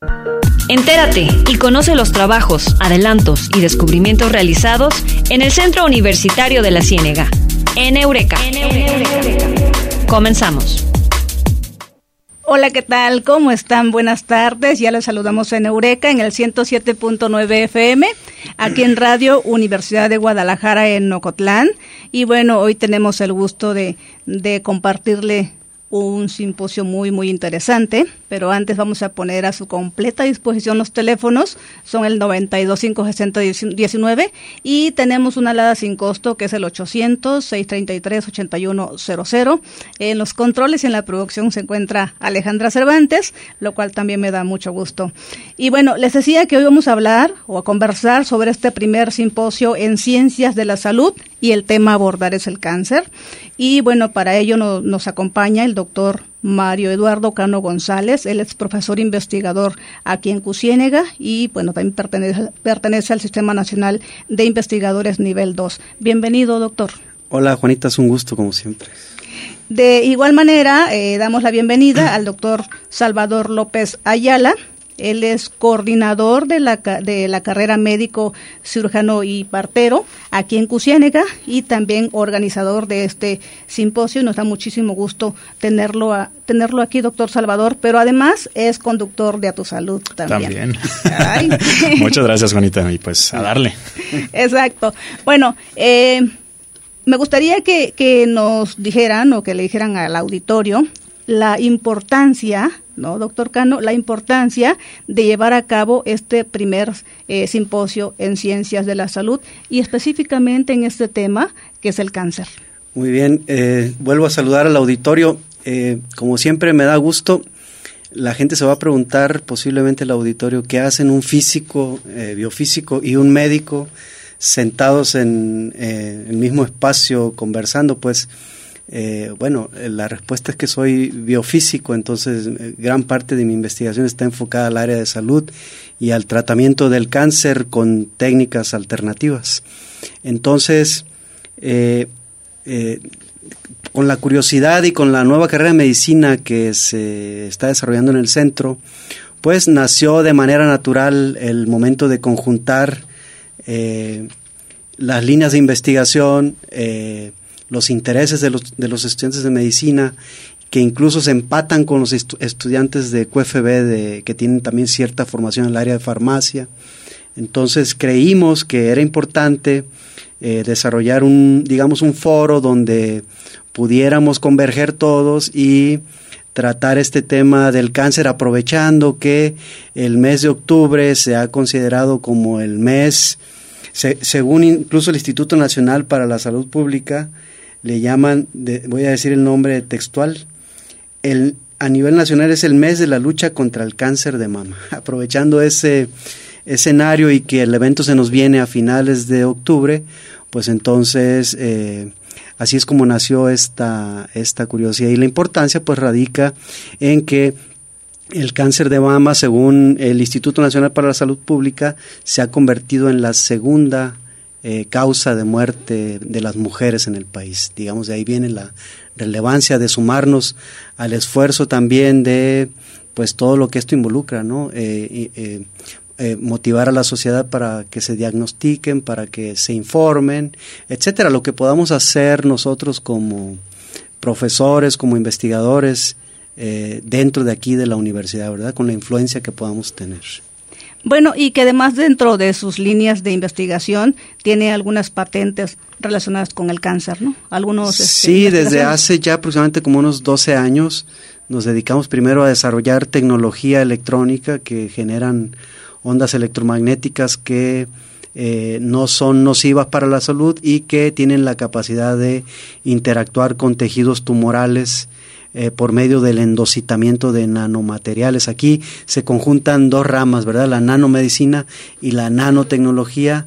Entérate y conoce los trabajos, adelantos y descubrimientos realizados en el Centro Universitario de la Ciénega, en Eureka. Comenzamos. Hola, ¿qué tal? ¿Cómo están? Buenas tardes. Ya les saludamos en Eureka, en el 107.9 FM, aquí en Radio Universidad de Guadalajara, en Ocotlán. Y bueno, hoy tenemos el gusto de compartirle un simposio muy interesante, pero antes vamos a poner a su completa disposición los teléfonos. Son el 92-560-19 y tenemos una alada sin costo que es el 800-633-8100. En los controles y en la producción se encuentra Alejandra Cervantes, lo cual también me da mucho gusto. Y bueno, les decía que hoy vamos a hablar o a conversar sobre este primer simposio en Ciencias de la Salud, y el tema a abordar es el cáncer. Y bueno, para ello nos acompaña el doctor Mario Eduardo Cano González. Él es profesor investigador aquí en Cusiénega y bueno, también pertenece al Sistema Nacional de Investigadores Nivel 2. Bienvenido, doctor. Hola, Juanita, es un gusto como siempre. De igual manera, damos la bienvenida al doctor Salvador López Ayala. Él es coordinador de la carrera médico cirujano y partero aquí en Cusiénega y también organizador de este simposio. Nos da muchísimo gusto tenerlo aquí, doctor Salvador, pero además es conductor de A Tu Salud también. Muchas gracias, Juanita, y pues a darle. Exacto. Bueno, me gustaría que nos dijeran o que le dijeran al auditorio la importancia, ¿no, doctor Cano? La importancia de llevar a cabo este primer simposio en Ciencias de la Salud y específicamente en este tema que es el cáncer. Muy bien, vuelvo a saludar al auditorio. Como siempre me da gusto, la gente se va a preguntar, posiblemente el auditorio, ¿qué hacen un físico, biofísico y un médico sentados en el mismo espacio conversando? Pues bueno, la respuesta es que soy biofísico, entonces gran parte de mi investigación está enfocada al área de salud y al tratamiento del cáncer con técnicas alternativas. Entonces, con la curiosidad y con la nueva carrera de medicina que se está desarrollando en el centro, pues nació de manera natural el momento de conjuntar las líneas de investigación, los intereses de los estudiantes de medicina, que incluso se empatan con los estudiantes de QFB que tienen también cierta formación en el área de farmacia. Entonces creímos que era importante desarrollar un foro donde pudiéramos converger todos y tratar este tema del cáncer, aprovechando que el mes de octubre se ha considerado como el mes, según incluso el Instituto Nacional para la Salud Pública, le llaman, voy a decir el nombre textual, a nivel nacional es el mes de la lucha contra el cáncer de mama. Aprovechando ese escenario y que el evento se nos viene a finales de octubre, pues entonces así es como nació esta curiosidad. Y la importancia pues radica en que el cáncer de mama, según el Instituto Nacional para la Salud Pública, se ha convertido en la segunda causa de muerte de las mujeres en el país. Digamos, de ahí viene la relevancia de sumarnos al esfuerzo también de pues todo lo que esto involucra, ¿no? Motivar a la sociedad para que se diagnostiquen, para que se informen, etcétera. Lo que podamos hacer nosotros como profesores, como investigadores dentro de aquí de la universidad, ¿verdad? Con la influencia que podamos tener. Bueno, y que además dentro de sus líneas de investigación tiene algunas patentes relacionadas con el cáncer, ¿no? Sí, desde hace ya aproximadamente como unos 12 años nos dedicamos primero a desarrollar tecnología electrónica que generan ondas electromagnéticas que no son nocivas para la salud y que tienen la capacidad de interactuar con tejidos tumorales por medio del endocitamiento de nanomateriales. Aquí se conjuntan dos ramas, ¿verdad? La nanomedicina y la nanotecnología,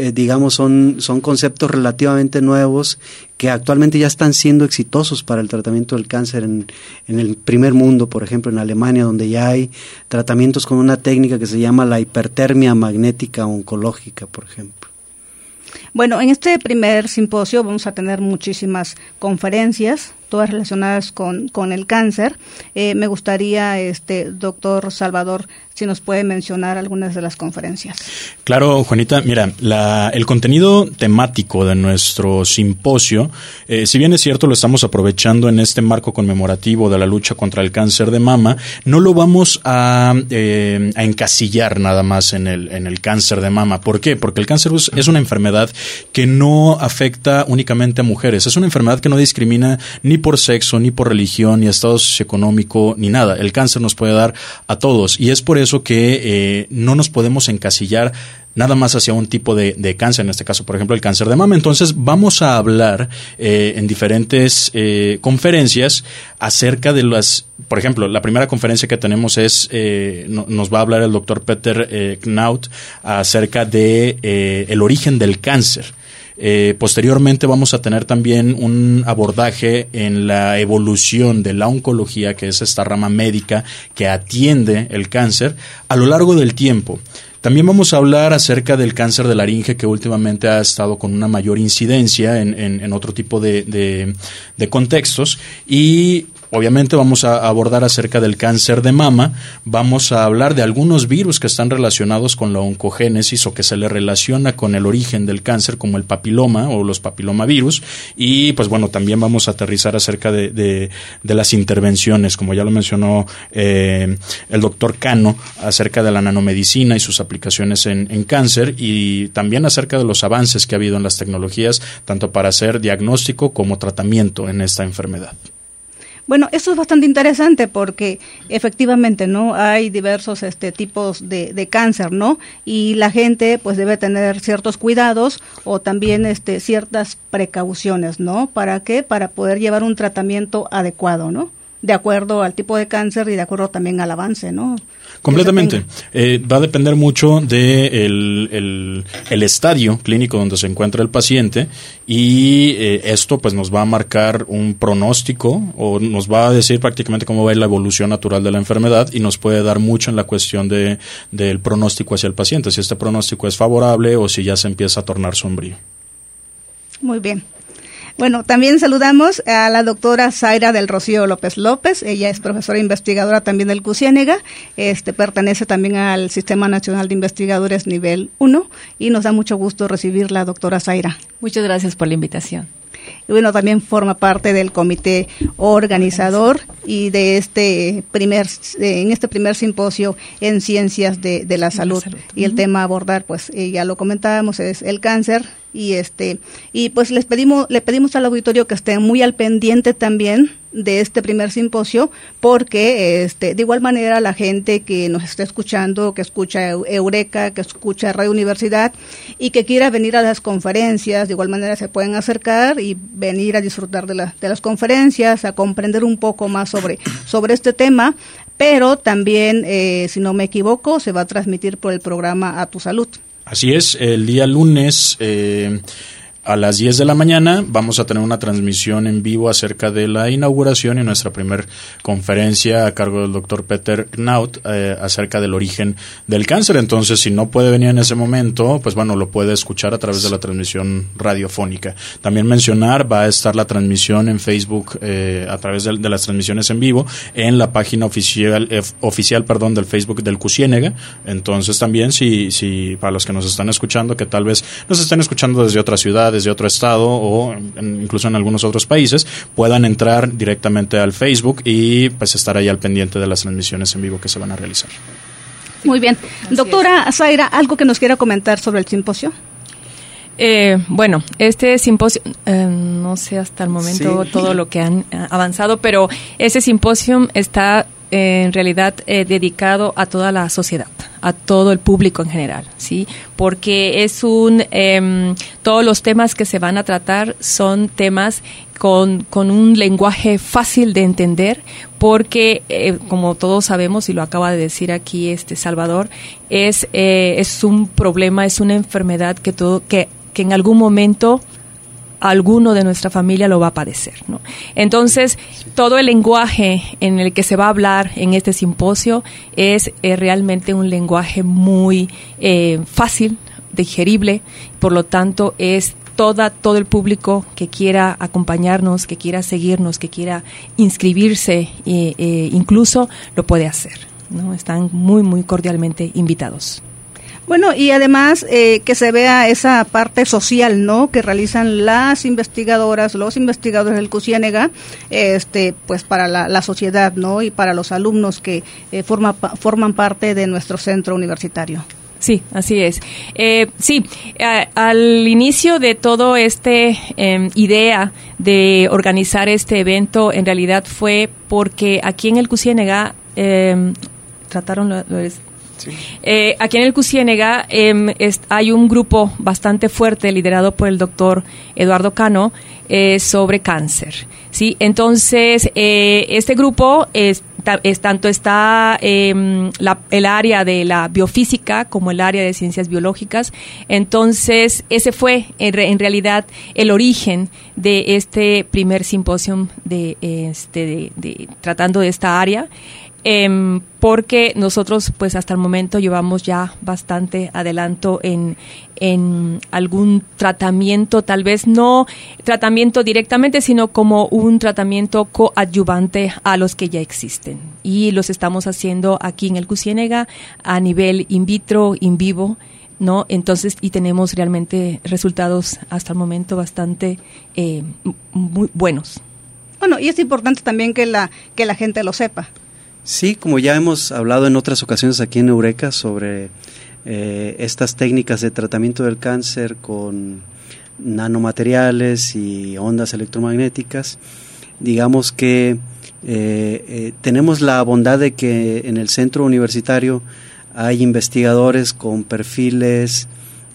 son conceptos relativamente nuevos que actualmente ya están siendo exitosos para el tratamiento del cáncer en el primer mundo, por ejemplo en Alemania, donde ya hay tratamientos con una técnica que se llama la hipertermia magnética oncológica, por ejemplo. Bueno, en este primer simposio vamos a tener muchísimas conferencias, todas relacionadas con el cáncer. Me gustaría, doctor Salvador, si nos puede mencionar algunas de las conferencias. Claro, Juanita, mira, el contenido temático de nuestro simposio, si bien es cierto, lo estamos aprovechando en este marco conmemorativo de la lucha contra el cáncer de mama, no lo vamos a encasillar nada más en el cáncer de mama. ¿Por qué? Porque el cáncer es una enfermedad que no afecta únicamente a mujeres. Es una enfermedad que no discrimina ni por sexo, ni por religión, ni estado socioeconómico, ni nada. El cáncer nos puede dar a todos, y es por eso que no nos podemos encasillar nada más hacia un tipo de cáncer, en este caso, por ejemplo, el cáncer de mama. Entonces, vamos a hablar en diferentes conferencias acerca de por ejemplo, la primera conferencia que tenemos nos va a hablar el doctor Peter Knaut acerca de el origen del cáncer. Posteriormente vamos a tener también un abordaje en la evolución de la oncología, que es esta rama médica que atiende el cáncer a lo largo del tiempo. También vamos a hablar acerca del cáncer de laringe, que últimamente ha estado con una mayor incidencia en otro tipo de contextos, y obviamente vamos a abordar acerca del cáncer de mama. Vamos a hablar de algunos virus que están relacionados con la oncogénesis o que se le relaciona con el origen del cáncer, como el papiloma o los papilomavirus. Y pues bueno, también vamos a aterrizar acerca de las intervenciones, como ya lo mencionó el doctor Cano, acerca de la nanomedicina y sus aplicaciones en cáncer, y también acerca de los avances que ha habido en las tecnologías, tanto para hacer diagnóstico como tratamiento en esta enfermedad. Bueno, esto es bastante interesante porque efectivamente, ¿no? Hay diversos tipos de cáncer, ¿no? Y la gente pues debe tener ciertos cuidados o también ciertas precauciones, ¿no? ¿Para qué? Para poder llevar un tratamiento adecuado, ¿no? De acuerdo al tipo de cáncer y de acuerdo también al avance, ¿no? Completamente. Va a depender mucho de el estadio clínico donde se encuentra el paciente, y esto pues nos va a marcar un pronóstico, o nos va a decir prácticamente cómo va a ir la evolución natural de la enfermedad, y nos puede dar mucho en la cuestión del pronóstico hacia el paciente, si este pronóstico es favorable o si ya se empieza a tornar sombrío. Muy bien. Bueno, también saludamos a la doctora Zaira del Rocío López López. Ella es profesora investigadora también del CUCIénega, pertenece también al Sistema Nacional de Investigadores Nivel 1, y nos da mucho gusto recibirla, doctora Zaira. Muchas gracias por la invitación. Y bueno, también forma parte del comité organizador y de en este primer simposio en ciencias de la salud. Y el tema a abordar, pues ya lo comentábamos, es el cáncer. Y pues le pedimos al auditorio que esté muy al pendiente también de este primer simposio, porque de igual manera la gente que nos está escuchando, que escucha Eureka, que escucha Radio Universidad y que quiera venir a las conferencias, de igual manera se pueden acercar y venir a disfrutar de las conferencias, a comprender un poco más sobre este tema, pero también, si no me equivoco, se va a transmitir por el programa A Tu Salud. Así es, el día lunes a las 10 de la mañana vamos a tener una transmisión en vivo acerca de la inauguración y nuestra primer conferencia a cargo del doctor Peter Knaut acerca del origen del cáncer. Entonces, si no puede venir en ese momento, pues bueno, lo puede escuchar a través de la transmisión radiofónica. También mencionar, va a estar la transmisión en Facebook a través de las transmisiones en vivo en la página oficial del Facebook del CUCIénega. Entonces, también si para los que nos están escuchando, que tal vez nos estén escuchando desde otra ciudad, desde otro estado o incluso en algunos otros países, puedan entrar directamente al Facebook y pues estar ahí al pendiente de las transmisiones en vivo que se van a realizar. Muy bien. Doctora Zaira, ¿algo que nos quiera comentar sobre el simposio? Bueno, este simposio, no sé hasta el momento todo lo que han avanzado, pero ese simposio está en realidad dedicado a toda la sociedad, a todo el público en general, ¿sí? Porque es todos los temas que se van a tratar son temas con un lenguaje fácil de entender, porque como todos sabemos, y lo acaba de decir aquí Salvador, es un problema, es una enfermedad que en algún momento alguno de nuestra familia lo va a padecer, ¿no? Entonces, todo el lenguaje en el que se va a hablar en este simposio es realmente un lenguaje muy fácil, digerible, por lo tanto es todo el público que quiera acompañarnos, que quiera seguirnos, que quiera inscribirse, incluso lo puede hacer, ¿no? Están muy, muy cordialmente invitados. Bueno, y además que se vea esa parte social, ¿no?, que realizan las investigadoras, los investigadores del CUCIénega, pues para la sociedad, ¿no?, y para los alumnos que forman parte de nuestro centro universitario. Sí, así es. Al inicio de todo idea de organizar este evento, en realidad fue porque aquí en el CUCIénega Sí. Aquí en el CUCIénega hay un grupo bastante fuerte liderado por el doctor Eduardo Cano sobre cáncer. ¿Sí? Entonces, este grupo tanto está el área de la biofísica como el área de ciencias biológicas. Entonces, ese fue en realidad el origen de este primer simposio tratando de esta área. Porque nosotros pues hasta el momento llevamos ya bastante adelanto en algún tratamiento, tal vez no tratamiento directamente, sino como un tratamiento coadyuvante a los que ya existen. Y los estamos haciendo aquí en el CUCIénega a nivel in vitro, in vivo, ¿no? Entonces, y tenemos realmente resultados hasta el momento bastante muy buenos. Bueno, y es importante también que la gente lo sepa. Sí, como ya hemos hablado en otras ocasiones aquí en Eureka sobre estas técnicas de tratamiento del cáncer con nanomateriales y ondas electromagnéticas, digamos que tenemos la bondad de que en el centro universitario hay investigadores con perfiles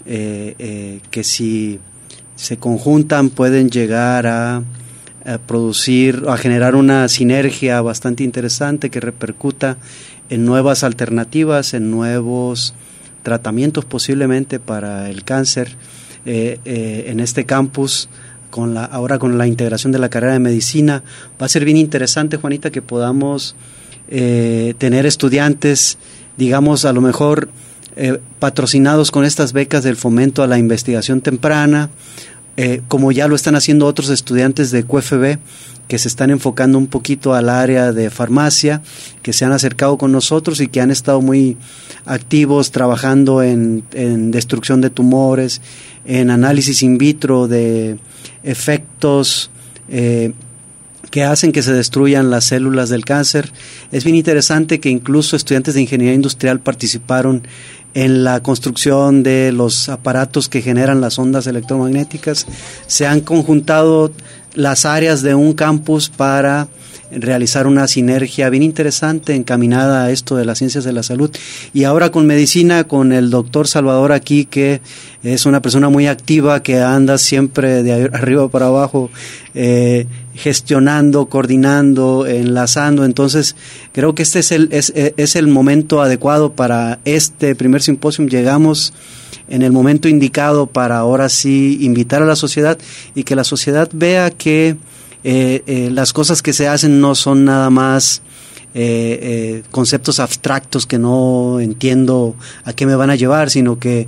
que si se conjuntan pueden llegar a producir, a generar una sinergia bastante interesante que repercuta en nuevas alternativas, en nuevos tratamientos posiblemente para el cáncer. En este campus, ahora con la integración de la carrera de medicina, va a ser bien interesante, Juanita, que podamos tener estudiantes, digamos, a lo mejor patrocinados con estas becas del fomento a la investigación temprana, como ya lo están haciendo otros estudiantes de QFB que se están enfocando un poquito al área de farmacia, que se han acercado con nosotros y que han estado muy activos trabajando en destrucción de tumores, en análisis in vitro de efectos que hacen que se destruyan las células del cáncer. Es bien interesante que incluso estudiantes de ingeniería industrial participaron en la construcción de los aparatos que generan las ondas electromagnéticas. Se han conjuntado las áreas de un campus para realizar una sinergia bien interesante encaminada a esto de las ciencias de la salud. Y ahora con medicina, con el doctor Salvador aquí, que es una persona muy activa, que anda siempre de arriba para abajo, gestionando, coordinando, enlazando. Entonces creo que este es el momento adecuado para este primer simposio. Llegamos en el momento indicado para ahora sí invitar a la sociedad y que la sociedad vea que las cosas que se hacen no son nada más conceptos abstractos que no entiendo a qué me van a llevar, sino que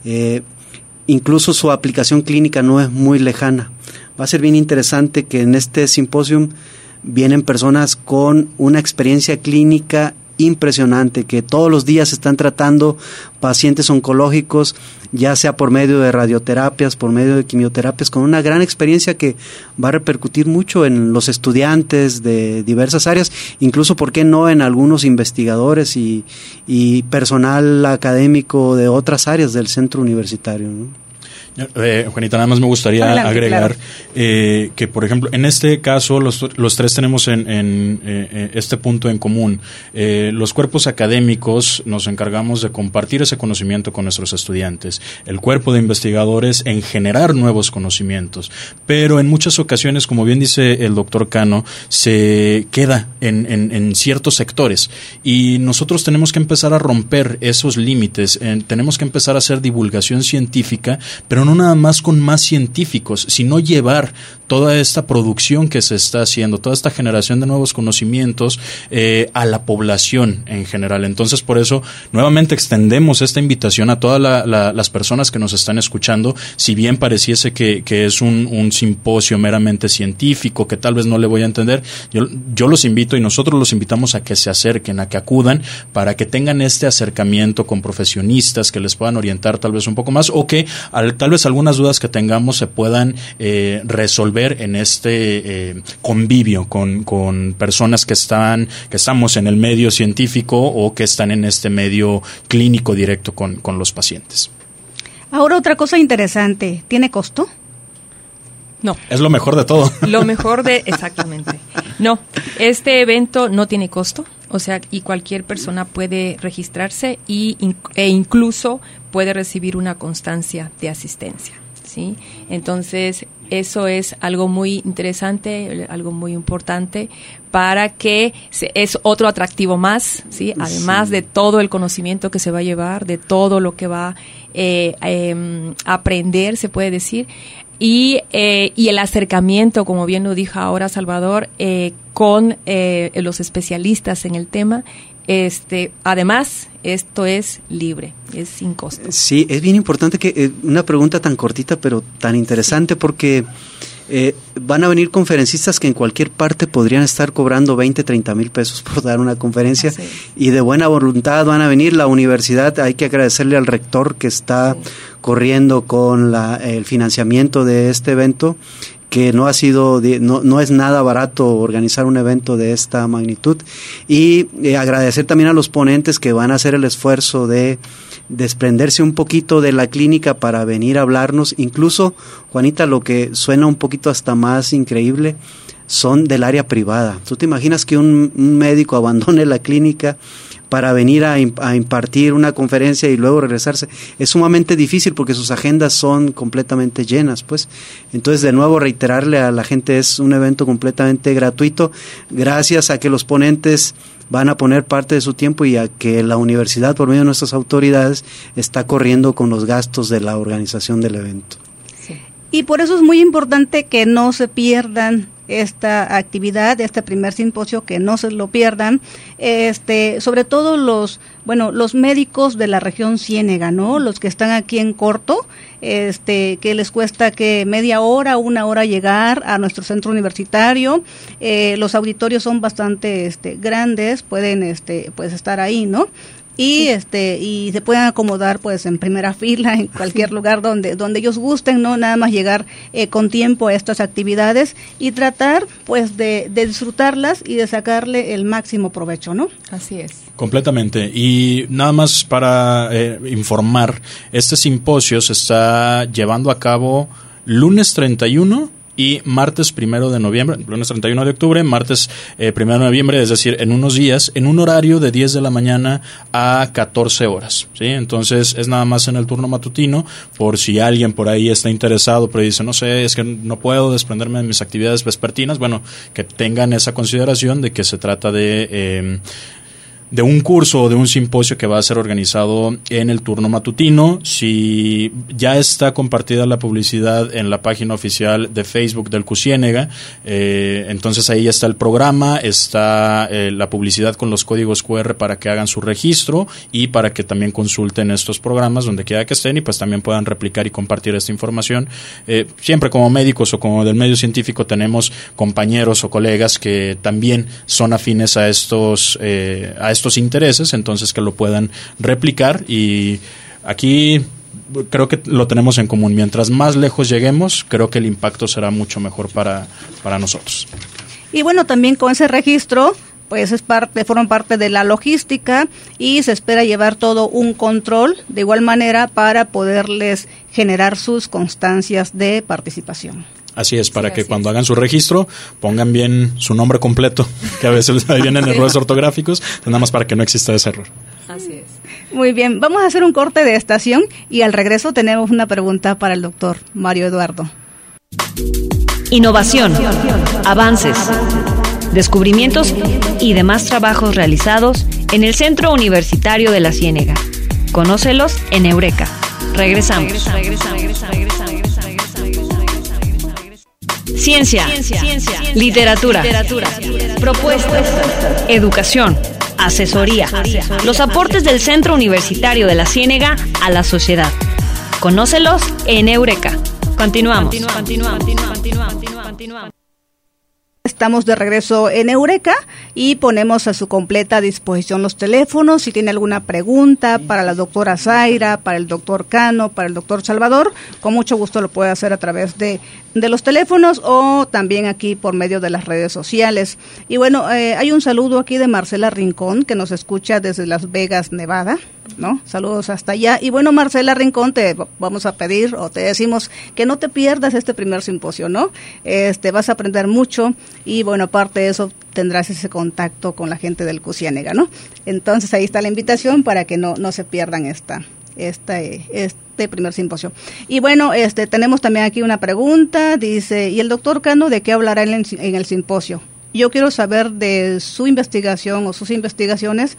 incluso su aplicación clínica no es muy lejana. Va a ser bien interesante que en este simposio vienen personas con una experiencia clínica impresionante, que todos los días están tratando pacientes oncológicos, ya sea por medio de radioterapias, por medio de quimioterapias, con una gran experiencia que va a repercutir mucho en los estudiantes de diversas áreas, incluso, ¿por qué no?, en algunos investigadores y personal académico de otras áreas del centro universitario, ¿no? Juanita, nada más me gustaría agregar que, por ejemplo, en este caso los tres tenemos en este punto en común. Los cuerpos académicos nos encargamos de compartir ese conocimiento con nuestros estudiantes, el cuerpo de investigadores en generar nuevos conocimientos, pero en muchas ocasiones, como bien dice el doctor Cano, se queda en ciertos sectores y nosotros tenemos que empezar a romper esos límites, tenemos que empezar a hacer divulgación científica, pero pero no nada más con más científicos, sino llevar toda esta producción que se está haciendo, toda esta generación de nuevos conocimientos a la población en general. Entonces, por eso, nuevamente extendemos esta invitación a todas las personas que nos están escuchando, si bien pareciese que es un simposio meramente científico, que tal vez no le voy a entender, yo los invito y nosotros los invitamos a que se acerquen, a que acudan, para que tengan este acercamiento con profesionistas que les puedan orientar tal vez un poco más, o que tal vez algunas dudas que tengamos se puedan resolver en este convivio con personas que estamos en el medio científico o que están en este medio clínico directo con los pacientes. Ahora, otra cosa interesante, ¿tiene costo? No. Es lo mejor de todo. Exactamente. No, este evento no tiene costo, o sea, y cualquier persona puede registrarse e incluso puede recibir una constancia de asistencia, ¿sí? Entonces, eso es algo muy interesante, algo muy importante para que es otro atractivo más, ¿sí? Además de todo el conocimiento que se va a llevar, de todo lo que va a aprender, se puede decir, y el acercamiento, como bien lo dijo ahora Salvador, con los especialistas en el tema. Además, esto es libre, es sin costo. Sí, es bien importante que una pregunta tan cortita pero tan interesante, porque van a venir conferencistas que en cualquier parte podrían estar cobrando 20, 30 mil pesos por dar una conferencia, y de buena voluntad van a venir. La universidad, hay que agradecerle al rector que está corriendo con el financiamiento de este evento, que no es nada barato organizar un evento de esta magnitud, y agradecer también a los ponentes que van a hacer el esfuerzo de desprenderse un poquito de la clínica para venir a hablarnos. Incluso, Juanita, lo que suena un poquito hasta más increíble, son del área privada. ¿Tú te imaginas que un médico abandone la clínica para venir a impartir una conferencia y luego regresarse? Es sumamente difícil porque sus agendas son completamente llenas, pues. Entonces, de nuevo, reiterarle a la gente, es un evento completamente gratuito, gracias a que los ponentes van a poner parte de su tiempo y a que la universidad, por medio de nuestras autoridades, está corriendo con los gastos de la organización del evento. Sí. Y por eso es muy importante que no se pierdan esta actividad, este primer simposio, que no se lo pierdan, sobre todo los médicos de la región Ciénega, ¿no? Los que están aquí en corto, que les cuesta que media hora, una hora llegar a nuestro centro universitario. Los auditorios son bastante grandes, pueden pues estar ahí, ¿no? Y y se pueden acomodar pues en primera fila en cualquier lugar donde ellos gusten, no nada más llegar con tiempo a estas actividades y tratar pues de disfrutarlas y de sacarle el máximo provecho, ¿no? Así es. Completamente. Y nada más para informar, este simposio se está llevando a cabo lunes 31 y martes 1 de noviembre, lunes 31 de octubre, martes 1 de noviembre, es decir, en unos días, en un horario de 10 de la mañana a 14 horas, ¿sí? Entonces, es nada más en el turno matutino, por si alguien por ahí está interesado, pero dice, no sé, es que no puedo desprenderme de mis actividades vespertinas, bueno, que tengan esa consideración de que se trata de un curso o de un simposio que va a ser organizado en el turno matutino. Si ya está compartida la publicidad en la página oficial de Facebook del CUCIénega, entonces ahí está el programa, está la publicidad con los códigos QR para que hagan su registro y para que también consulten estos programas donde quiera que estén y pues también puedan replicar y compartir esta información. Siempre como médicos o como del medio científico tenemos compañeros o colegas que también son afines a estos intereses, entonces que lo puedan replicar, y aquí creo que lo tenemos en común. Mientras más lejos lleguemos, creo que el impacto será mucho mejor para nosotros. Y bueno, también con ese registro pues forman parte de la logística y se espera llevar todo un control de igual manera para poderles generar sus constancias de participación. Así es, para que cuando hagan su registro pongan bien su nombre completo, que a veces vienen errores ortográficos, nada más para que no exista ese error. Así es. Muy bien, vamos a hacer un corte de estación y al regreso tenemos una pregunta para el doctor Mario Eduardo. Innovación, avances, descubrimientos y demás trabajos realizados en el Centro Universitario de la Ciénega. Conócelos en Eureka. Regresamos. Ciencia, literatura, propuestas, educación, asesoría, los aportes del Centro Universitario de la Ciénega a la sociedad. Conócelos en Eureka. Continuamos. Estamos de regreso en Eureka y ponemos a su completa disposición los teléfonos. Si tiene alguna pregunta para la doctora Zaira, para el doctor Cano, para el doctor Salvador, con mucho gusto lo puede hacer a través de los teléfonos o también aquí por medio de las redes sociales. Y bueno, hay un saludo aquí de Marcela Rincón, que nos escucha desde Las Vegas, Nevada, ¿no? Saludos hasta allá. Y bueno, Marcela Rincón, te vamos a pedir o te decimos que no te pierdas este primer simposio, ¿no? Vas a aprender mucho y bueno, aparte de eso tendrás ese contacto con la gente del CUCIénega, ¿no? Entonces ahí está la invitación para que no se pierdan este primer simposio. Y bueno, tenemos también aquí una pregunta, dice, ¿y el doctor Cano de qué hablará en el simposio? Yo quiero saber de su investigación o sus investigaciones,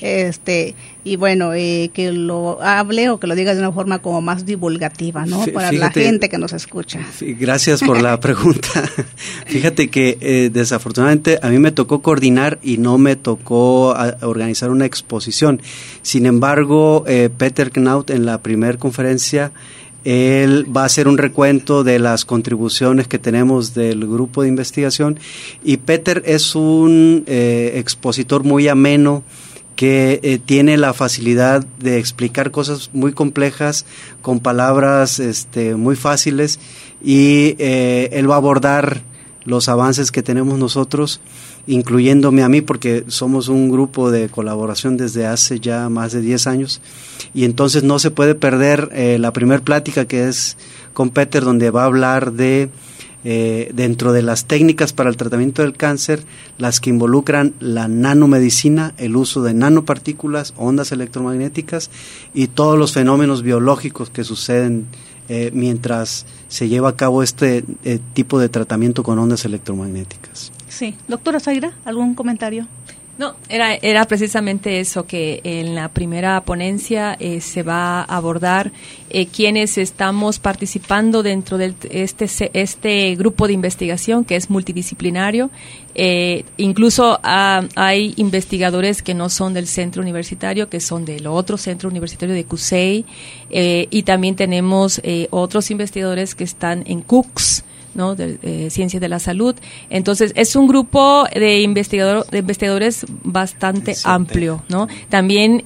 y bueno, que lo hable o que lo diga de una forma como más divulgativa, ¿no? Para la gente que nos escucha. Gracias por la pregunta. Fíjate que desafortunadamente a mí me tocó coordinar y no me tocó organizar una exposición. Sin embargo, Peter Knaut en la primera conferencia, él va a hacer un recuento de las contribuciones que tenemos del grupo de investigación y Peter es un expositor muy ameno que tiene la facilidad de explicar cosas muy complejas con palabras muy fáciles y él va a abordar los avances que tenemos nosotros, incluyéndome a mí, porque somos un grupo de colaboración desde hace ya más de 10 años, y entonces no se puede perder la primer plática que es con Peter, donde va a hablar de, dentro de las técnicas para el tratamiento del cáncer, las que involucran la nanomedicina, el uso de nanopartículas, ondas electromagnéticas y todos los fenómenos biológicos que suceden mientras se lleva a cabo este tipo de tratamiento con ondas electromagnéticas. Sí. Doctora Zaira, ¿algún comentario? No, era precisamente eso, que en la primera ponencia se va a abordar quienes estamos participando dentro de este grupo de investigación que es multidisciplinario. Incluso hay investigadores que no son del centro universitario, que son del otro centro universitario de CUSEI, y también tenemos otros investigadores que están en CUCS, ¿no? De Ciencia de la Salud. Entonces es un grupo de investigadores bastante amplio, ¿no? También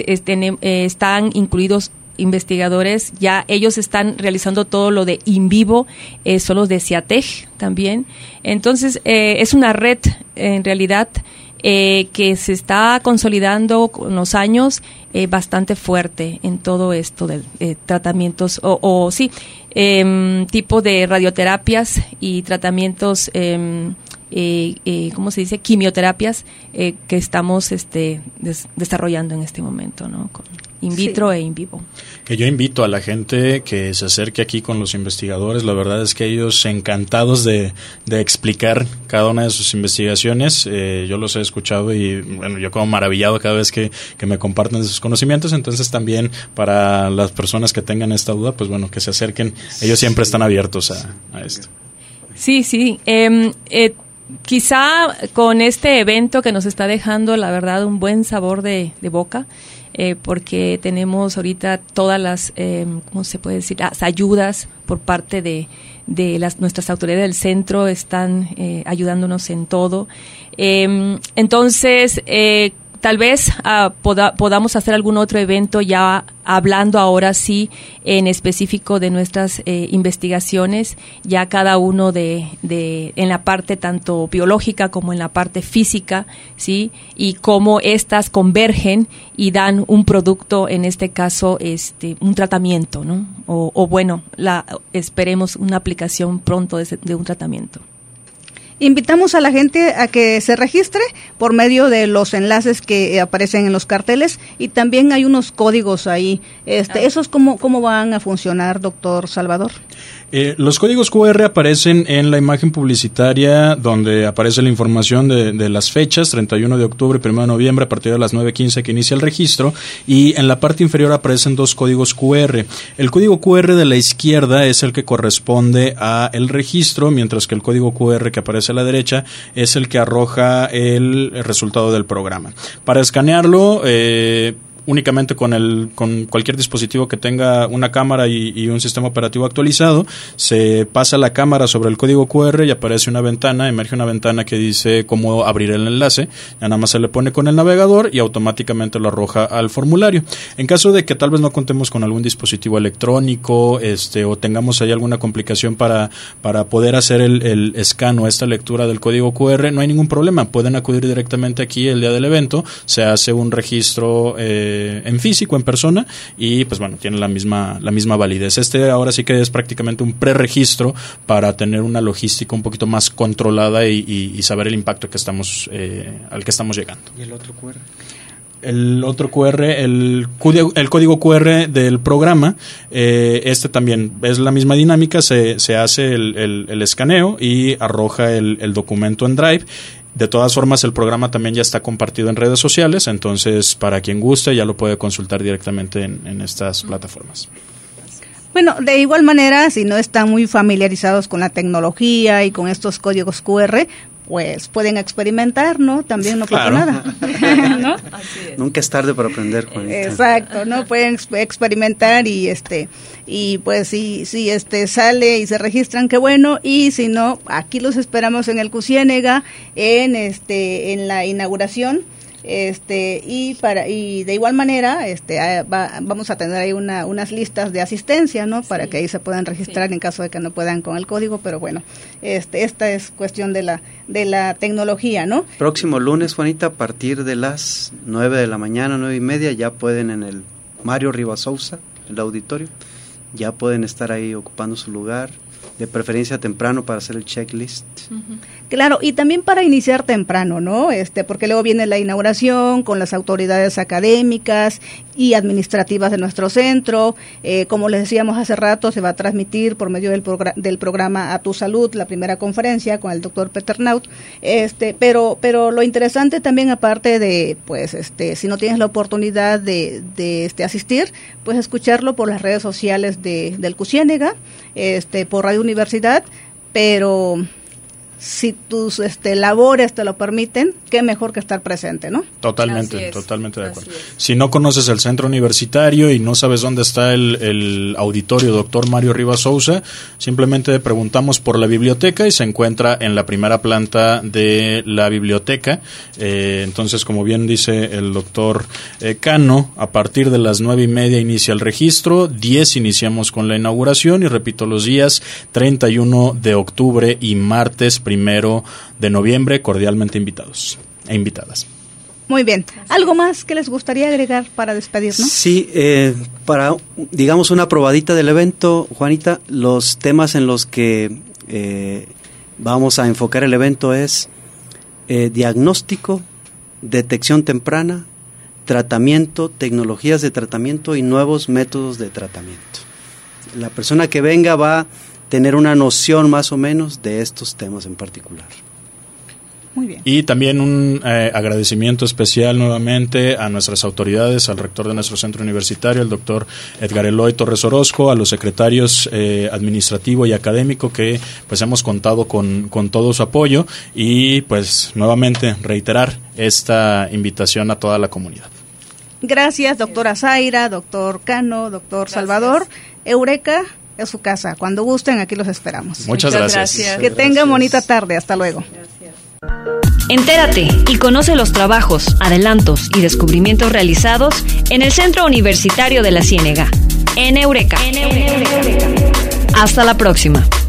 están incluidos investigadores, ya ellos están realizando todo lo de in vivo, son los de CIATEG también. Entonces es una red en realidad que se está consolidando con los años, bastante fuerte en todo esto de tratamientos tipo de radioterapias y tratamientos, ¿cómo se dice? Quimioterapias que estamos desarrollando en este momento, ¿no? Con in vitro e in vivo. Que yo invito a la gente que se acerque aquí con los investigadores. La verdad es que ellos encantados de explicar cada una de sus investigaciones. Yo los he escuchado y bueno, yo como maravillado cada vez que me comparten de sus conocimientos. Entonces también para las personas que tengan esta duda, pues bueno, que se acerquen. Ellos siempre están abiertos a esto. Sí. Quizá con este evento que nos está dejando, la verdad, un buen sabor de boca, porque tenemos ahorita todas las, ¿cómo se puede decir?, las ayudas por parte de nuestras autoridades del centro, están ayudándonos en todo. Entonces, tal vez podamos hacer algún otro evento ya hablando ahora sí en específico de nuestras investigaciones, ya cada uno en la parte tanto biológica como en la parte física, ¿sí? Y cómo estas convergen y dan un producto, en este caso un tratamiento, ¿no? O bueno, esperemos una aplicación pronto de un tratamiento. Invitamos a la gente a que se registre por medio de los enlaces que aparecen en los carteles, y también hay unos códigos ahí. ¿Esos cómo van a funcionar, doctor Salvador? Los códigos QR aparecen en la imagen publicitaria, donde aparece la información de las fechas, 31 de octubre y 1 de noviembre, a partir de las 9:15 que inicia el registro, y en la parte inferior aparecen 2 códigos QR. El código QR de la izquierda es el que corresponde a el registro, mientras que el código QR que aparece a la derecha es el que arroja el resultado del programa. Para escanearlo, únicamente con cualquier dispositivo que tenga una cámara y un sistema operativo actualizado, se pasa la cámara sobre el código QR y aparece una ventana, emerge una ventana que dice cómo abrir el enlace. Ya nada más se le pone con el navegador y automáticamente lo arroja al formulario. En caso de que tal vez no contemos con algún dispositivo electrónico, o tengamos ahí alguna complicación para poder hacer el scan o esta lectura del código QR, no hay ningún problema. Pueden acudir directamente aquí el día del evento, se hace un registro en físico, en persona, y pues bueno, tiene la misma validez. Ahora sí que es prácticamente un preregistro para tener una logística un poquito más controlada y saber el impacto al que estamos llegando. ¿Y el otro QR? El otro QR, el código QR del programa, también es la misma dinámica, se hace el escaneo y arroja el documento en Drive. De todas formas, el programa también ya está compartido en redes sociales, entonces para quien guste ya lo puede consultar directamente en estas plataformas. Bueno, de igual manera, si no están muy familiarizados con la tecnología y con estos códigos QR, pues pueden experimentar, ¿no? También no pasa nada, ¿no? Así es. Nunca es tarde para aprender, Juanita. Exacto, ¿no? Pueden experimentar y pues si sale y se registran, qué bueno, y si no, aquí los esperamos en el Cusiénega en la inauguración. Y de igual manera vamos a tener ahí unas listas de asistencia, ¿no? Para que ahí se puedan registrar en caso de que no puedan con el código, pero bueno, esta es cuestión de la tecnología, ¿no? Próximo lunes, Juanita, a partir de las 9 de la mañana, 9:30, ya pueden en el Mario Rivas Sousa, el auditorio, ya pueden estar ahí ocupando su lugar, de preferencia temprano para hacer el checklist. Uh-huh. Claro, y también para iniciar temprano, ¿no? Porque luego viene la inauguración con las autoridades académicas y administrativas de nuestro centro. Como les decíamos hace rato, se va a transmitir por medio del programa A Tu Salud, la primera conferencia con el doctor Peternaut. Pero lo interesante también, aparte de, pues, si no tienes la oportunidad de asistir, pues escucharlo por las redes sociales del Cusiénega, por Radio Universidad, pero si tus labores te lo permiten, qué mejor que estar presente, ¿no? Totalmente de acuerdo. Si no conoces el centro universitario y no sabes dónde está el auditorio Dr. Mario Rivas Sousa, simplemente preguntamos por la biblioteca y se encuentra en la primera planta de la biblioteca. Entonces, como bien dice el doctor Cano, a partir de las 9:30 inicia el registro, 10 iniciamos con la inauguración y repito, los días 31 de octubre y martes 1 de noviembre, cordialmente invitados e invitadas. Muy bien. ¿Algo más que les gustaría agregar para despedirnos? Sí, para, digamos, una probadita del evento, Juanita, los temas en los que vamos a enfocar el evento es diagnóstico, detección temprana, tratamiento, tecnologías de tratamiento y nuevos métodos de tratamiento. La persona que venga va a tener una noción más o menos de estos temas en particular. Muy bien. Y también un agradecimiento especial nuevamente a nuestras autoridades, al rector de nuestro centro universitario, el doctor Edgar Eloy Torres Orozco, a los secretarios administrativo y académico que pues hemos contado con todo su apoyo y pues nuevamente reiterar esta invitación a toda la comunidad. Gracias, doctora Zaira, doctor Cano, doctor Salvador. Eureka es su casa. Cuando gusten, aquí los esperamos. Muchas gracias. Que tengan bonita tarde. Hasta luego. Gracias. Entérate y conoce los trabajos, adelantos y descubrimientos realizados en el Centro Universitario de la Ciénega, en Eureka. Hasta la próxima.